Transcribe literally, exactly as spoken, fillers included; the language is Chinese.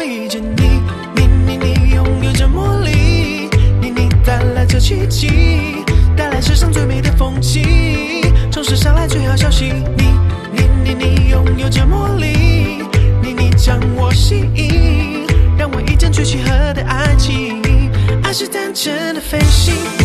遇见你，你你你拥有着魔力，你你带来着奇迹，带来世上最美的风景。从世上来最好消息，你你你你拥有着魔力，你你将我吸引，让我一见钟情和的爱情，爱是单纯的飞行。